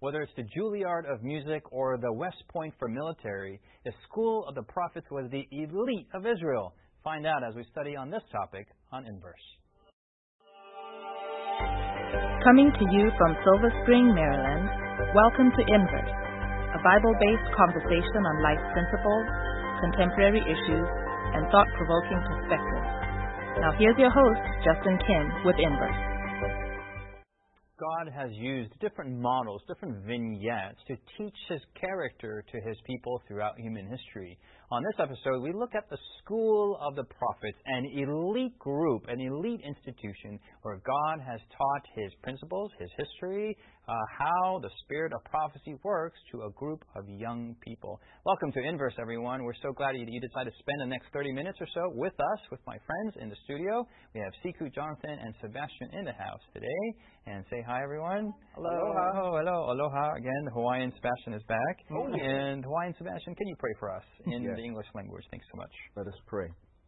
Whether it's the Juilliard of music or the West Point for military, the School of the Prophets was the elite of Israel. Find out as we study on this topic on Inverse. Coming to you from Silver Spring, Maryland, welcome to Inverse, a Bible-based conversation on life principles, contemporary issues, and thought-provoking perspectives. Now here's your host, Justin Kim, with Inverse. God has used different models, different vignettes to teach His character to His people throughout human history. On this episode, we look at the School of the Prophets, an elite group, an elite institution where God has taught His principles, His history, how the spirit of prophecy works to a group of young people. Welcome to Inverse, everyone. We're so glad you decided to spend the next 30 minutes or so with us, with my friends in the studio. We have Siku, Jonathan, and Sebastian in the house today. And say hi, everyone. Hello. Aloha. Oh, hello. Aloha. Again, the Hawaiian Sebastian is back. Oh, yeah. And Hawaiian Sebastian, can you pray for us in the English language? Thanks so much. Let us pray.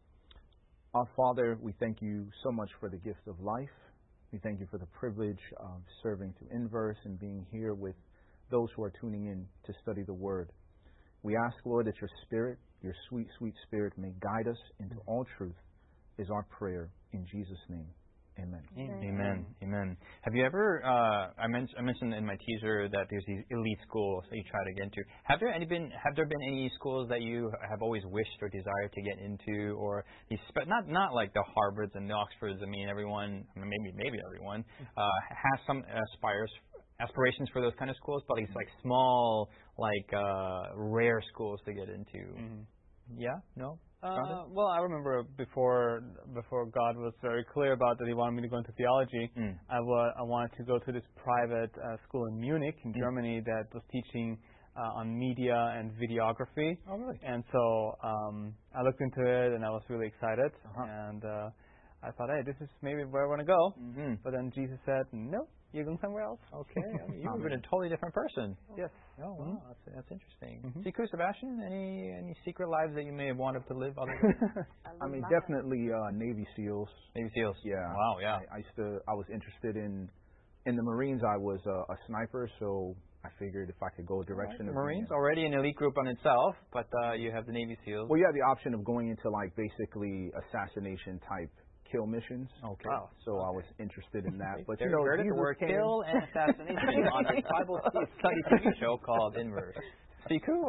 Our Father, we thank you so much for the gift of life. We thank you for the privilege of serving to Inverse and being here with those who are tuning in to study the Word. We ask, Lord, that your Spirit, your sweet, sweet Spirit, may guide us into all truth, is our prayer in Jesus' name. Amen. Amen. Amen. Have you ever, I mentioned in my teaser that there's these elite schools that you try to get into. Have there been any schools that you have always wished or desired to get into, or these, not like the Harvards and the Oxfords? I mean, everyone, maybe everyone, has some aspirations for those kind of schools, but these like small, like rare schools to get into. Mm-hmm. Yeah? No? Well, I remember before God was very clear about that He wanted me to go into theology, I wanted to go to this private school in Munich, in Germany, that was teaching on media and videography. Oh, really? And so I looked into it, and I was really excited. And I thought, hey, this is maybe where I want to go. Mm-hmm. But then Jesus said, no, you're going somewhere else. Okay. You've been a totally different person. Yes. Oh, wow. That's interesting. Mm-hmm. Siku, Sebastian, any secret lives that you may have wanted to live other than I mean, definitely Navy SEALs. Navy SEALs. Yeah. Wow, yeah. I was interested in the Marines. I was a sniper, so I figured if I could go a direction of Marines, already an elite group on itself, but you have the Navy SEALs. Well, you have the option of going into like basically assassination type kill missions. Okay. Wow. So I was interested in that. But you heard it, the word kill and assassination on a Bible study TV show called Inverse. Siku,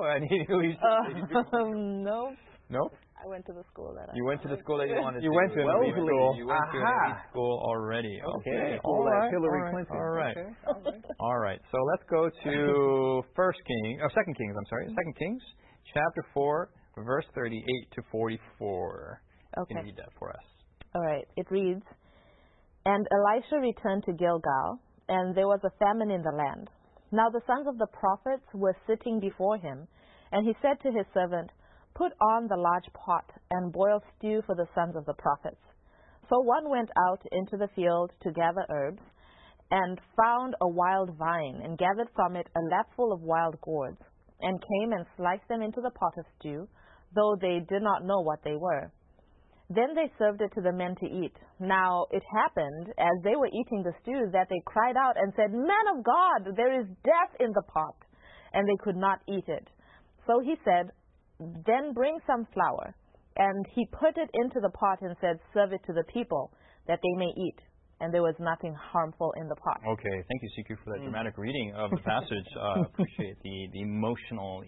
no. Nope. I went to the school that You went to the school that you wanted to. You went to an elite school. You went to an elite school already. Okay. All right. Hillary Clinton. All right. Okay. All right. So let's go to 2 Kings, chapter 4, verse 38 to 44. Okay. Can you read that for us? All right. It reads, "And Elisha returned to Gilgal, and there was a famine in the land. Now the sons of the prophets were sitting before him, and he said to his servant, 'Put on the large pot and boil stew for the sons of the prophets.' So one went out into the field to gather herbs, and found a wild vine, and gathered from it a lapful of wild gourds, and came and sliced them into the pot of stew, though they did not know what they were. Then they served it to the men to eat. Now it happened, as they were eating the stew, that they cried out and said, 'Man of God, there is death in the pot,' and they could not eat it. So he said, 'Then bring some flour.' And he put it into the pot and said, 'Serve it to the people, that they may eat.' And there was nothing harmful in the pot." Okay, thank you, Siku, for that dramatic reading of the passage. Appreciate the emotional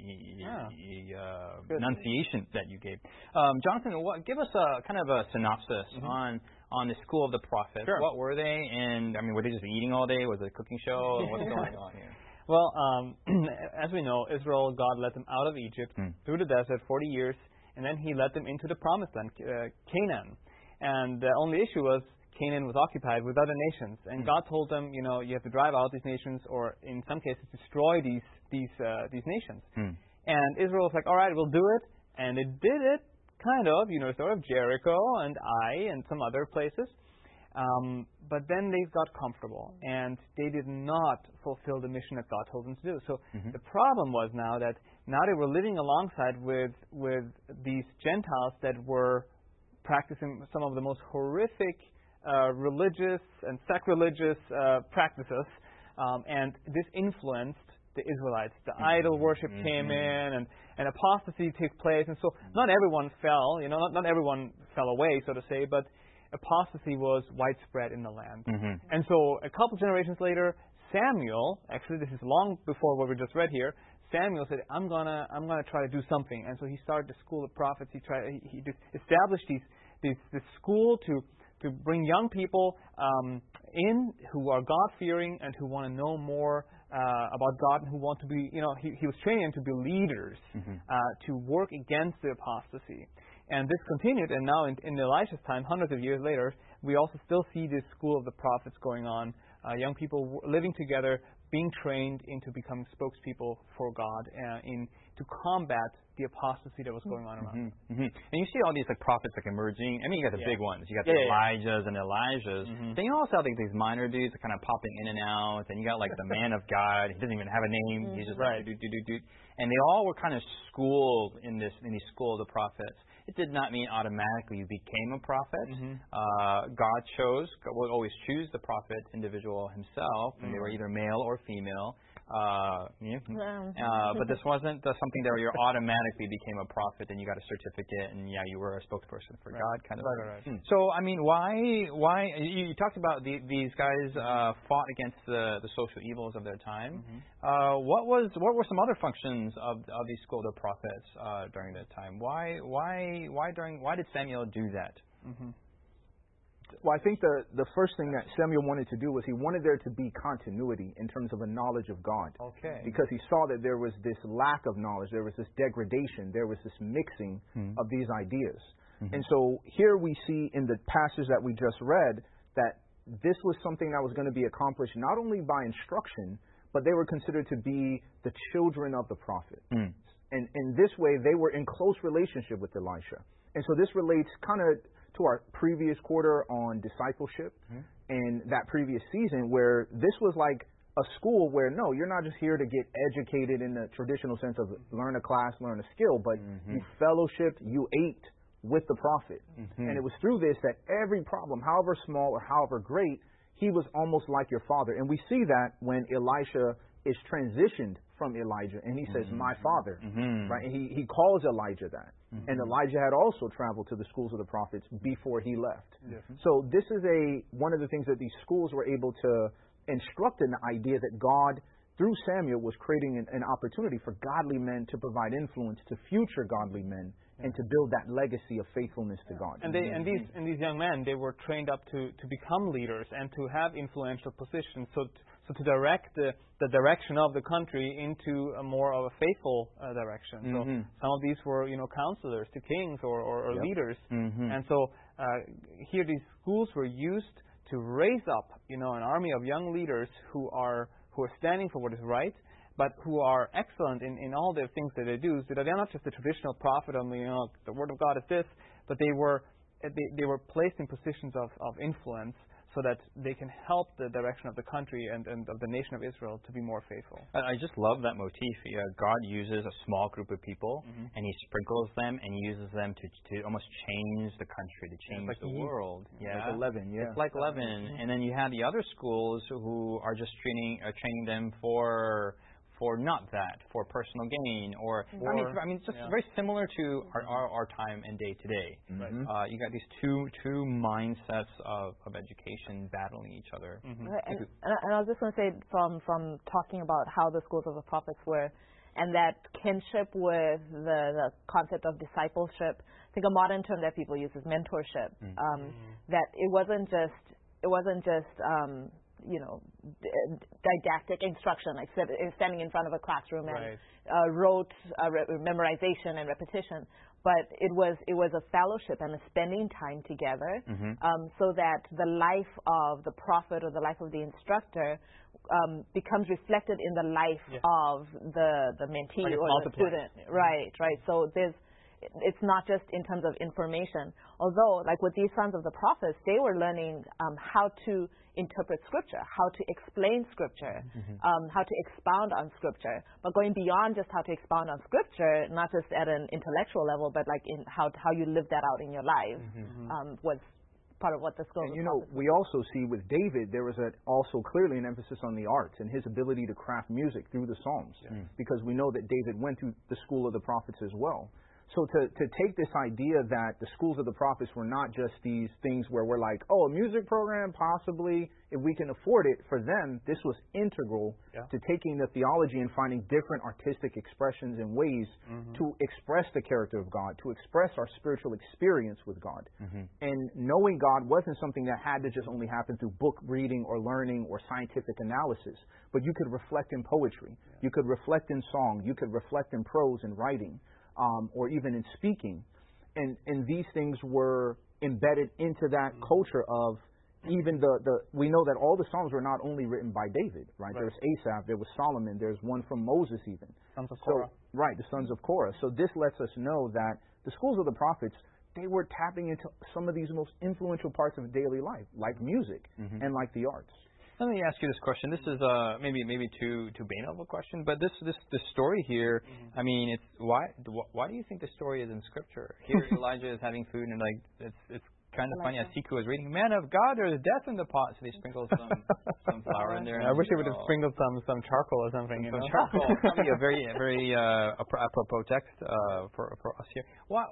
enunciation that you gave. Jonathan, give us a kind of a synopsis on the School of the Prophets. Sure. What were they? And I mean, were they just eating all day? Was it a cooking show? What's going on here? Well, as we know, Israel, God led them out of Egypt through the desert 40 years, and then He led them into the Promised Land, Canaan. And the only issue was Canaan was occupied with other nations, and God told them, you have to drive out these nations, or in some cases destroy these nations. And Israel was like, all right, we'll do it, and they did it, kind of, sort of Jericho and Ai and some other places. But then they got comfortable, and they did not fulfill the mission that God told them to do. So the problem was now they were living alongside with these Gentiles that were practicing some of the most horrific religious and sacrilegious practices and this influenced the Israelites. The idol worship came in, and apostasy took place, and so not everyone fell, not everyone fell away, so to say, but apostasy was widespread in the land. And so a couple generations later, Samuel, actually this is long before what we just read here, Samuel said, I'm gonna try to do something. And so he started the school of prophets. He established this school to bring young people in who are God-fearing and who want to know more about God, and who want to be, he was training them to be leaders, to work against the apostasy. And this continued, and now in Elisha's time, hundreds of years later, we also still see this school of the prophets going on. Young people living together, being trained into becoming spokespeople for God, to combat the apostasy that was going on around. And you see all these prophets emerging. I mean, you got the big ones. You got the Elijahs and Elijahs. Then you also have these minor dudes that kind of popping in and out. And you got the man of God. He doesn't even have a name. He's just do. And they all were kind of schooled in these school of the prophets. It did not mean automatically you became a prophet. God would always choose the prophet individual himself, and they were either male or female. But this wasn't something that you automatically became a prophet and you got a certificate and you were a spokesperson for God kind of thing. So I mean, why you talked about these guys fought against the social evils of their time. What were some other functions of these school of prophets during that time? Why did Samuel do that? Well, I think the first thing that Samuel wanted to do was he wanted there to be continuity in terms of a knowledge of God. Okay. Because he saw that there was this lack of knowledge, there was this degradation, there was this mixing of these ideas. And so here we see in the passage that we just read that this was something that was going to be accomplished not only by instruction, but they were considered to be the children of the prophet. And in this way, they were in close relationship with Elisha. And so this relates kind of to our previous quarter on discipleship and that previous season, where this was like a school where, no, you're not just here to get educated in the traditional sense of learn a class, learn a skill, but you fellowshiped, you ate with the prophet. And it was through this that every problem, however small or however great, he was almost like your father. And we see that when Elisha is transitioned from Elijah, and he says, my father, right? And he calls Elijah that. And Elijah had also traveled to the schools of the prophets before he left. So this is one of the things that these schools were able to instruct in the idea that God, through Samuel, was creating an opportunity for godly men to provide influence to future godly men and to build that legacy of faithfulness to God. And these young men, they were trained up to become leaders and to have influential positions. So to direct the direction of the country into a more of a faithful direction. So some of these were, counselors to kings or leaders. And so here these schools were used to raise up, an army of young leaders who are standing for what is right, but who are excellent in all the things that they do. So that they're not just the traditional prophet only, the word of God is this, but they were placed in positions of influence, so that they can help the direction of the country and of the nation of Israel to be more faithful. I just love that motif. God uses a small group of people, and He sprinkles them and uses them to almost change the country, to change the world. Like leaven, It's like leaven. And then you have the other schools who are just training them for not that, for personal gain, just very similar to our time and day today. You got these two mindsets of education battling each other. And I was just going to say, from talking about how the schools of the prophets were, and that kinship with the concept of discipleship, I think a modern term that people use is mentorship. That it wasn't just didactic instruction, like standing in front of a classroom and rote memorization and repetition, but it was a fellowship and a spending time together, so that the life of the prophet or the life of the instructor becomes reflected in the life of the mentee or the student. Right. So it's not just in terms of information. Although, like with these sons of the prophets, they were learning how to interpret Scripture, how to explain Scripture, how to expound on Scripture. But going beyond just how to expound on Scripture, not just at an intellectual level, but like in how you live that out in your life, was part of what the Scroll And of the Prophets we also see with David, there was also clearly an emphasis on the arts and his ability to craft music through the Psalms, because we know that David went through the school of the prophets as well. So to take this idea that the schools of the prophets were not just these things where we're like, oh, a music program, possibly, if we can afford it, for them, this was integral to taking the theology and finding different artistic expressions and ways to express the character of God, to express our spiritual experience with God. And knowing God wasn't something that had to just only happen through book reading or learning or scientific analysis, but you could reflect in poetry, you could reflect in song, you could reflect in prose and writing. Or even in speaking. And these things were embedded into that culture of even we know that all the Psalms were not only written by David, right? There's Asaph, there was Solomon, there's one from Moses even. Sons of Korah. Right, the sons of Korah. So this lets us know that the schools of the prophets, they were tapping into some of these most influential parts of daily life, like music and like the arts. Let me ask you this question. This is maybe too vain of a question, but this story here. I mean, it's why do you think the story is in Scripture? Here, Elijah is having food, and it's kind of funny. As Siku was reading, "Man of God, there's death in the pot," so they sprinkle some flour in there. I wish they would have sprinkled some charcoal or something. Some charcoal. That'd be a very apropos text for us here.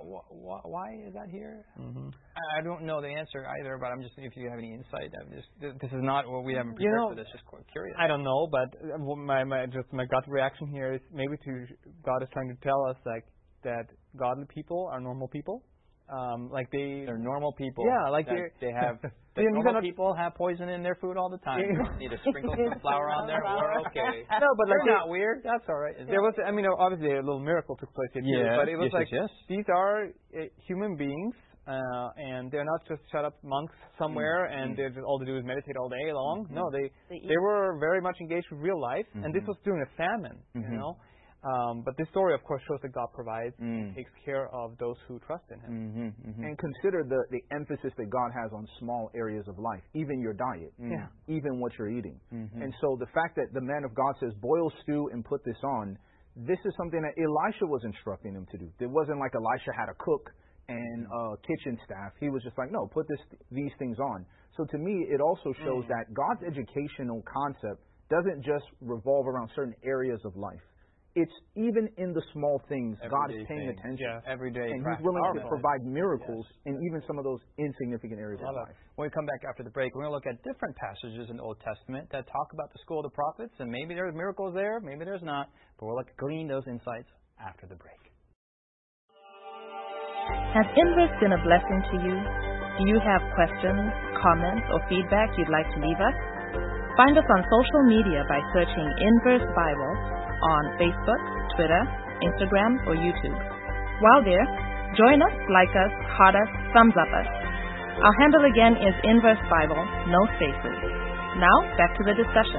Why is that here? I don't know the answer either, but I'm just, if you have any insight, this is not what we haven't prepared for this. Just curious. I don't know, but my gut reaction here is maybe God is trying to tell us that godly people are normal people. They're normal people. Yeah, normal people have poison in their food all the time. You just need to sprinkle some flour on there. We're okay. No, but they're not weird. That's all right. There was, obviously a little miracle took place here, but it was these are human beings, and they're not just shut up monks somewhere, and they're just all they do is meditate all day long. No, they were very much engaged with real life, and this was during a famine. You know. But this story, of course, shows that God provides and takes care of those who trust in Him. And consider the emphasis that God has on small areas of life, even your diet, even what you're eating. And so the fact that the man of God says, boil stew and put this on, this is something that Elisha was instructing him to do. It wasn't like Elisha had a cook and a kitchen staff. He was just like, no, put these things on. So to me, it also shows that God's educational concept doesn't just revolve around certain areas of life. It's even in the small things, God is paying attention. Every day. And He's willing to provide miracles in even some of those insignificant areas of life. When we come back after the break, we're going to look at different passages in the Old Testament that talk about the school of the prophets, and maybe there's miracles there, maybe there's not, but we'll glean those insights after the break. Has Inverse been a blessing to you? Do you have questions, comments, or feedback you'd like to leave us? Find us on social media by searching Inverse Bible on Facebook, Twitter, Instagram, or YouTube. While there, join us, like us, heart us, thumbs up us. Our handle again is Inverse Bible, no spaces. Now, back to the discussion.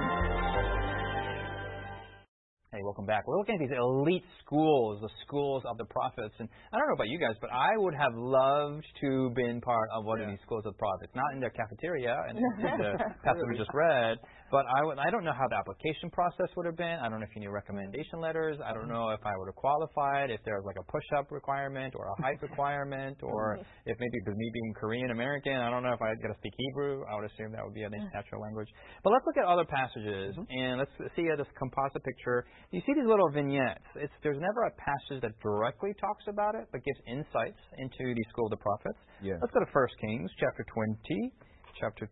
Hey, welcome back. We're looking at these elite schools, the schools of the prophets. And I don't know about you guys, but I would have loved to been part of one of these schools of the prophets. Not in their cafeteria and the passage we just read, but I don't know how the application process would have been. I don't know if you need recommendation letters. I don't know if I would have qualified, if there was like a push-up requirement or a height requirement, or if maybe me being Korean American, I don't know if I'd get to speak Hebrew. I would assume that would be a natural language. But let's look at other passages, and let's see this composite picture. You see these little vignettes. There's never a passage that directly talks about it, but gives insights into the school of the prophets. Yeah. Let's go to 1 Kings, chapter 20. Chapter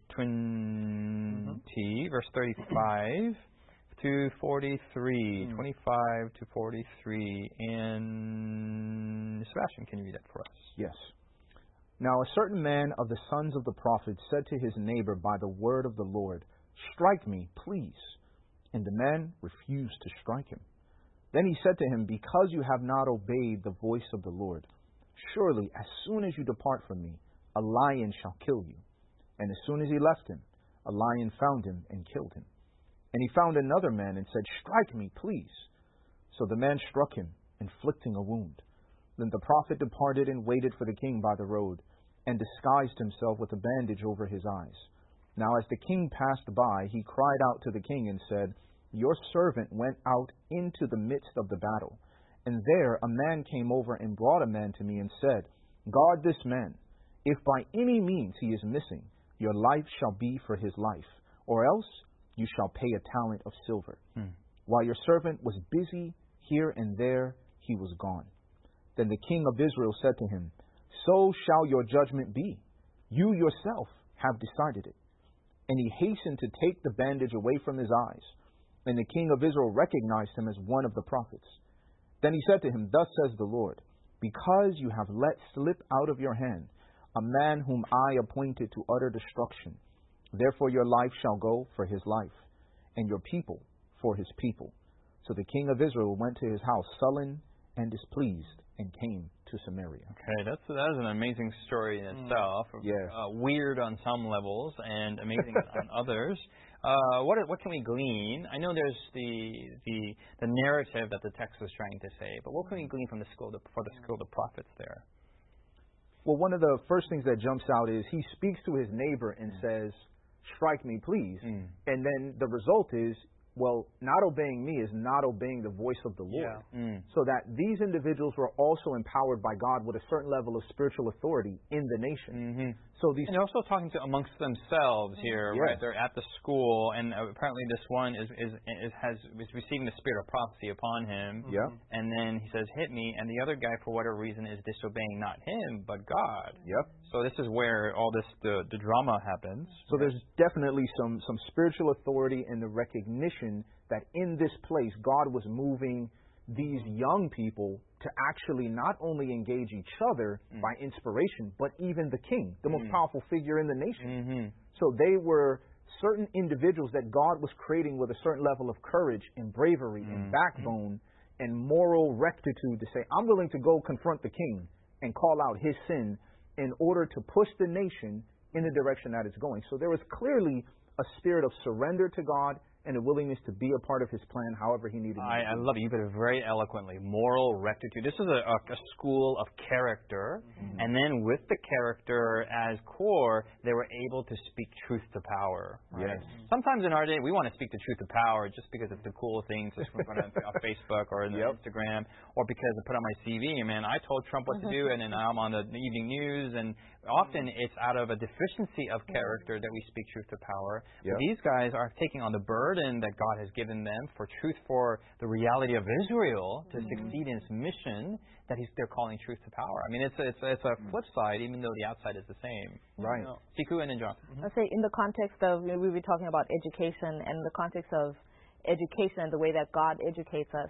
20, verse 35 to 43. 25 to 43. And Sebastian, can you read that for us? Yes. Now a certain man of the sons of the prophets said to his neighbor by the word of the Lord, "Strike me, please." And the man refused to strike him. Then he said to him, "Because you have not obeyed the voice of the Lord, surely as soon as you depart from me, a lion shall kill you." And as soon as he left him, a lion found him and killed him. And he found another man and said, "Strike me, please." So the man struck him, inflicting a wound. Then the prophet departed and waited for the king by the road, and disguised himself with a bandage over his eyes. Now as the king passed by, he cried out to the king and said, "Your servant went out into the midst of the battle, and there a man came over and brought a man to me and said, 'Guard this man.' If by any means he is missing, your life shall be for his life, or else you shall pay a talent of silver. While your servant was busy here and there, he was gone. Then the king of Israel said to him, So shall your judgment be. You yourself have decided it. And he hastened to take the bandage away from his eyes. And the king of Israel recognized him as one of the prophets. Then he said to him, Thus says the Lord, because you have let slip out of your hand a man whom I appointed to utter destruction, therefore your life shall go for his life, and your people for his people. So the king of Israel went to his house sullen and displeased, and came to Samaria. Okay, that is an amazing story in itself. Yes. Weird on some levels and amazing on others. What can we glean? I know there's the narrative that the text is trying to say, but what can we glean from the school for the school of the prophets there? Well, one of the first things that jumps out is he speaks to his neighbor and says, "Strike me, please." And then the result is, well, not obeying me is not obeying the voice of the Lord. So that these individuals were also empowered by God with a certain level of spiritual authority in the nation. So these, and they're also talking to amongst themselves here, right? They're at the school, and apparently this one is receiving the spirit of prophecy upon him. And then he says, "Hit me," and the other guy, for whatever reason, is disobeying not him but God. So this is where all this the drama happens. So there's definitely some spiritual authority and the recognition that in this place God was moving these young people to actually not only engage each other by inspiration, but even the king, the most powerful figure in the nation. So they were certain individuals that God was creating with a certain level of courage and bravery and backbone and moral rectitude to say, I'm willing to go confront the king and call out his sin in order to push the nation in the direction that it's going. So there was clearly a spirit of surrender to God and a willingness to be a part of his plan however he needed to. I love it. You put it very eloquently. Moral rectitude. This is a school of character. And then with the character as core, they were able to speak truth to power. Right? Sometimes in our day, we want to speak the truth to power just because it's the cool thing to put on Facebook or on Instagram, or because I put on my CV, man, I told Trump what to do, and then I'm on the evening news. And often it's out of a deficiency of character that we speak truth to power. But these guys are taking on the burden that God has given them for truth, for the reality of Israel to succeed in its mission, that they're calling truth to power. I mean, it's a flip side, even though the outside is the same. Right. Siku and then Jonathan. I'd say in the context of, we were talking about education, and the context of education and the way that God educates us,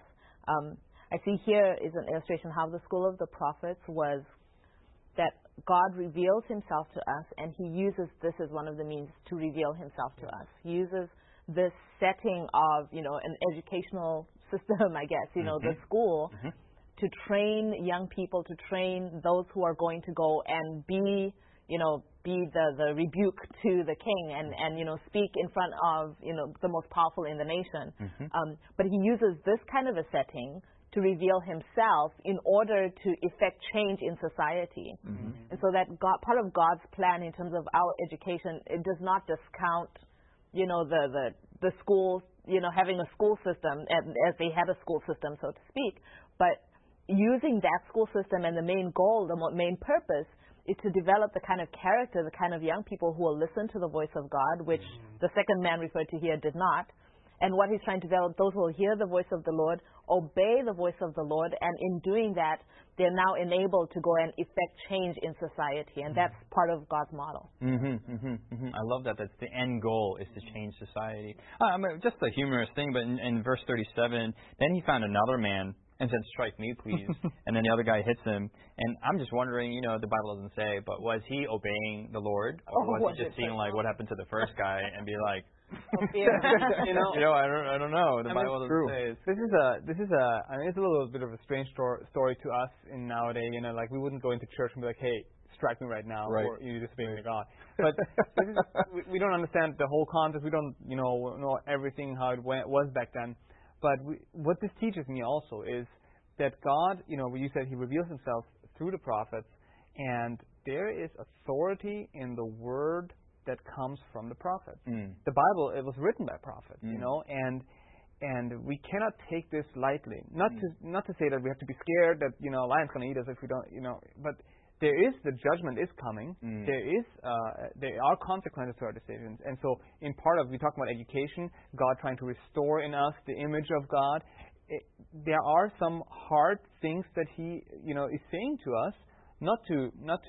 I see here is an illustration how the school of the prophets was that God reveals himself to us, and he uses this as one of the means to reveal himself to us. He uses this setting of, an educational system, I guess, the school, to train young people, to train those who are going to go and be the rebuke to the king and speak in front of, the most powerful in the nation. But he uses this kind of a setting to reveal himself in order to effect change in society. And so that part of God's plan in terms of our education, it does not discount the schools, having a school system, as they had a school system, so to speak, but using that school system, and the main goal, the main purpose, is to develop the kind of character, the kind of young people who will listen to the voice of God, which the second man referred to here did not. And what he's trying to develop, those who will hear the voice of the Lord, obey the voice of the Lord, and in doing that, they're now enabled to go and effect change in society, and that's part of God's model. I love that. That's the end goal, is to change society. Just a humorous thing, but in verse 37, then he found another man and said, "Strike me, please." And then the other guy hits him. And I'm just wondering, the Bible doesn't say, but was he obeying the Lord? Or was he just seeing like what happened to the first guy and be like, I don't know. The Bible doesn't say. This is I mean, it's a little bit of a strange story to us in nowadays. Like we wouldn't go into church and be like, "Hey, strike me right now," or "You disobeying God." But we don't understand the whole context. We don't, know everything how it was back then. But what this teaches me also is that God, you said He reveals Himself through the prophets, and there is authority in the word that comes from the prophets. The Bible, it was written by prophets, and we cannot take this lightly. Not to say that we have to be scared that, a lion's going to eat us if we don't, but the judgment is coming. There are consequences to our decisions. And so in part of, we talk about education, God trying to restore in us the image of God. There are some hard things that He, is saying to us, not to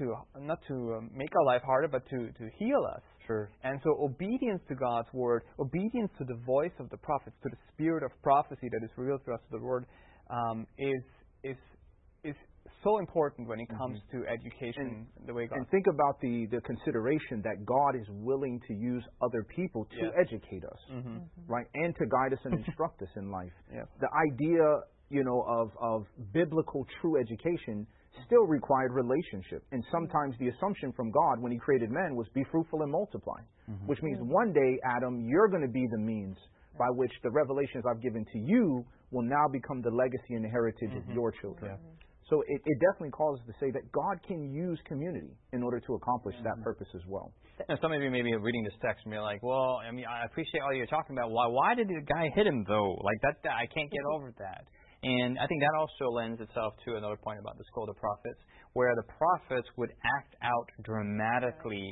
make our life harder, but to heal us. Sure. And so obedience to God's word, obedience to the voice of the prophets, to the spirit of prophecy that is revealed to us through the word, is so important when it comes to education, the way God. And think about the consideration that God is willing to use other people to educate us, right, and to guide us and instruct us in life. The idea, of biblical true education still required relationship. And sometimes the assumption from God when He created men was be fruitful and multiply, which means one day, Adam, you're going to be the means by which the revelations I've given to you will now become the legacy and the heritage of your children. So it definitely calls us to say that God can use community in order to accomplish that purpose as well. Now, some of you may be reading this text and be like, well, I mean, I appreciate all you're talking about. Why did the guy hit him, though? Like, that I can't get over that. And I think that also lends itself to another point about the school of the prophets, where the prophets would act out dramatically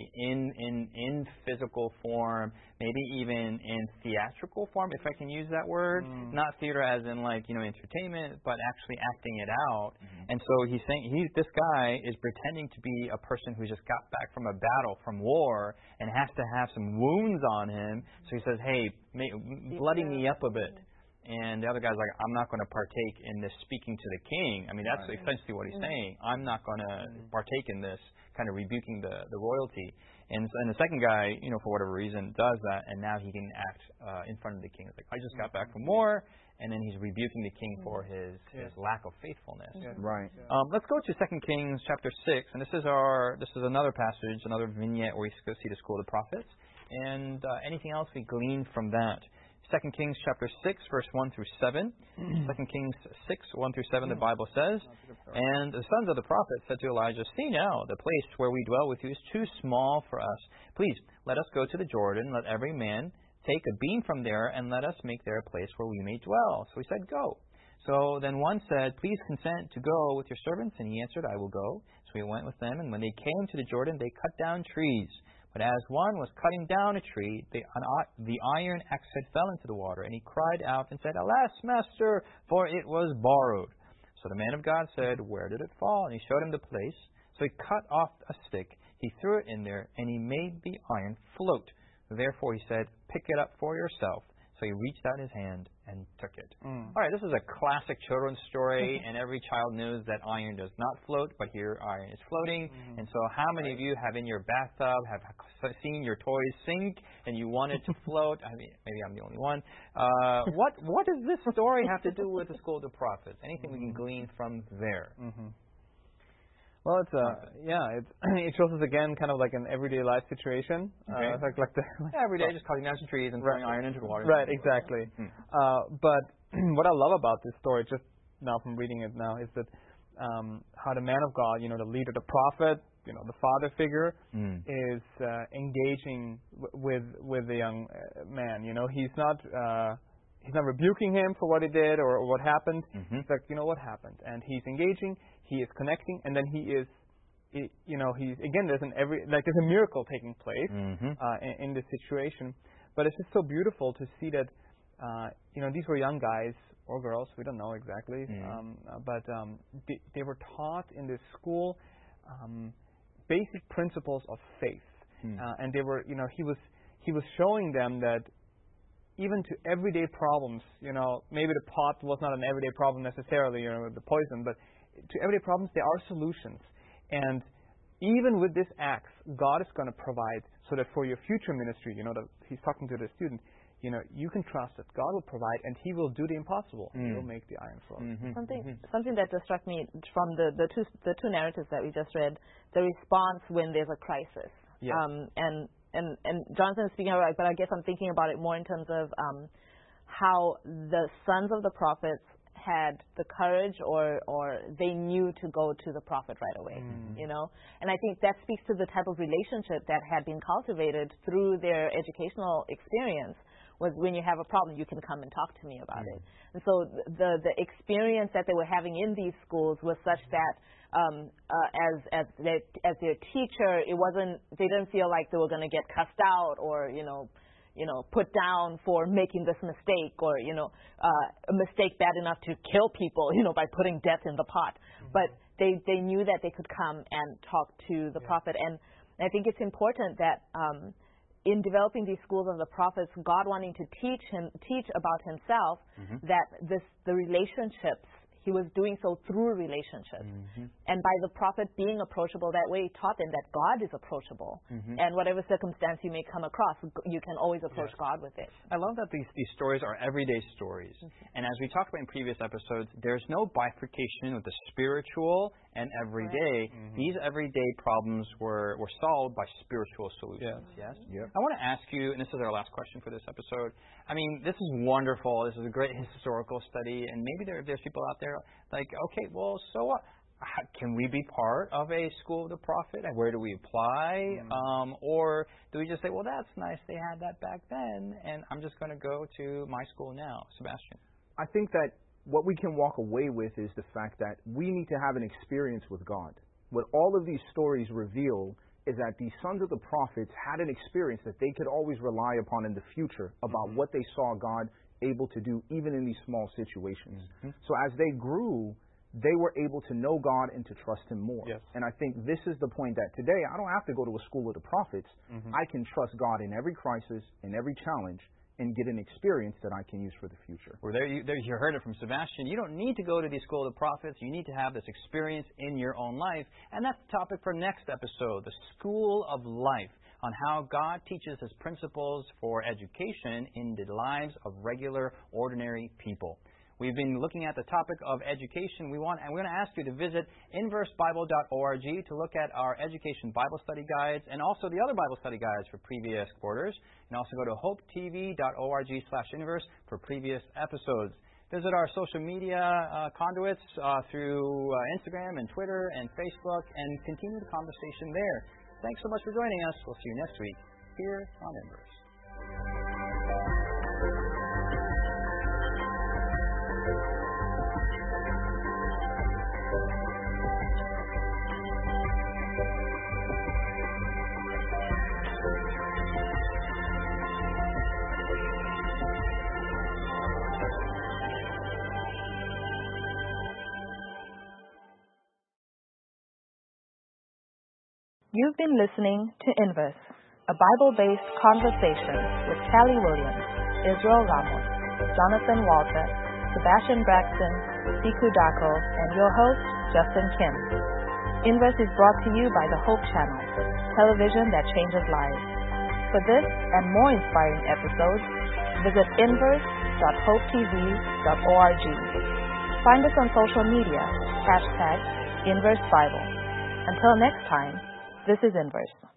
in physical form, maybe even in theatrical form, if I can use that word. Not theater as in entertainment, but actually acting it out. And so he's saying this guy is pretending to be a person who just got back from a battle, from war, and has to have some wounds on him. So he says, hey, bloody me up a bit. And the other guy's like, I'm not going to partake in this speaking to the king. I mean, that's essentially what he's saying. I'm not going to partake in this, kind of rebuking the royalty. And the second guy, for whatever reason, does that, and now he can act in front of the king. It's like, I just got back from war, and then he's rebuking the king for his lack of faithfulness. Right. Let's go to 2 Kings chapter 6, and this is another passage, another vignette where we see the school of the prophets. And anything else we glean from that? 2 Kings chapter 6, verse 1 through 7. 2 Kings 6, 1 through 7, the Bible says, And the sons of the prophets said to Elijah, See now, the place where we dwell with you is too small for us. Please, let us go to the Jordan, let every man take a beam from there, and let us make there a place where we may dwell. So he said, Go. So then one said, Please consent to go with your servants. And he answered, I will go. So he went with them, and when they came to the Jordan, they cut down trees. But as one was cutting down a tree, the iron axe head fell into the water, and he cried out and said, Alas, master, for it was borrowed. So the man of God said, Where did it fall? And he showed him the place. So he cut off a stick, he threw it in there, and he made the iron float. Therefore he said, Pick it up for yourself. So he reached out his hand and took it. All right, this is a classic children's story, and every child knows that iron does not float, but here iron is floating. And so how many of you have in your bathtub, have seen your toys sink, and you want it to float? I mean, maybe I'm the only one. What does this story have to do with the school of the prophets? Anything we can glean from there? Well, it shows us again kind of like an everyday life situation. Every day just cutting down some trees and throwing iron into the water. Right, exactly. But what I love about this story, just now from reading it now, is that how the man of God, the leader, the prophet, the father figure, is engaging with the young man. He's not rebuking him for what he did or what happened. It's like, what happened? And he's engaging, he is connecting, and then he's again, there's a miracle taking place in this situation. But it's just so beautiful to see that, these were young guys or girls, we don't know exactly, but they were taught in this school basic principles of faith. And they were, he was showing them that even to everyday problems, maybe the pot was not an everyday problem necessarily, the poison, but to everyday problems there are solutions. And even with this axe, God is going to provide so that for your future ministry, he's talking to the student, you can trust that God will provide and He will do the impossible. He will make the iron float. Something that just struck me from the two narratives that we just read, the response when there's a crisis. Yes. And Jonathan is speaking about it, but I guess I'm thinking about it more in terms of how the sons of the prophets had the courage or they knew to go to the prophet right away, And I think that speaks to the type of relationship that had been cultivated through their educational experience, was when you have a problem, you can come and talk to me about it. And so the experience that they were having in these schools was such that as their teacher, they didn't feel like they were going to get cussed out or put down for making this mistake or a mistake bad enough to kill people by putting death in the pot. But they knew that they could come and talk to the prophet. And I think it's important that in developing these schools of the prophets, God wanting to teach about himself, that the relationships, he was doing so through relationships. And by the prophet being approachable that way, he taught them that God is approachable. And whatever circumstance you may come across, you can always approach God with it. I love that these stories are everyday stories. And as we talked about in previous episodes, there's no bifurcation with the spiritual and everyday. These everyday problems were solved by spiritual solutions. Yes? Yep. I want to ask you, and this is our last question for this episode. I mean, this is wonderful. This is a great historical study. And maybe there's people out there like, okay, well, so what? Can we be part of a school of the prophet? Where do we apply? Or do we just say, well, that's nice, they had that back then, and I'm just going to go to my school now? Sebastian. I think that what we can walk away with is the fact that we need to have an experience with God. What all of these stories reveal is that these sons of the prophets had an experience that they could always rely upon in the future about what they saw God able to do even in these small situations. So as they grew, they were able to know God and to trust Him more. Yes. And I think this is the point that today I don't have to go to a school of the prophets. I can trust God in every crisis, in every challenge, and get an experience that I can use for the future. Well, there you heard it from Sebastian. You don't need to go to the school of the prophets. You need to have this experience in your own life. And that's the topic for next episode, the School of Life, on how God teaches His principles for education in the lives of regular, ordinary people. We've been looking at the topic of education. We're going to ask you to visit inversebible.org to look at our education Bible study guides and also the other Bible study guides for previous quarters. And also go to hopetv.org/inverse for previous episodes. Visit our social media conduits through Instagram and Twitter and Facebook and continue the conversation there. Thanks so much for joining us. We'll see you next week here on Inverse. You've been listening to Inverse, a Bible-based conversation with Callie Williams, Israel Ramos, Jonathan Walter, Sebastian Braxton, Siku Dako, and your host, Justin Kim. Inverse is brought to you by the Hope Channel, television that changes lives. For this and more inspiring episodes, visit inverse.hopetv.org. Find us on social media, #InverseBible. Until next time, this is Inverse.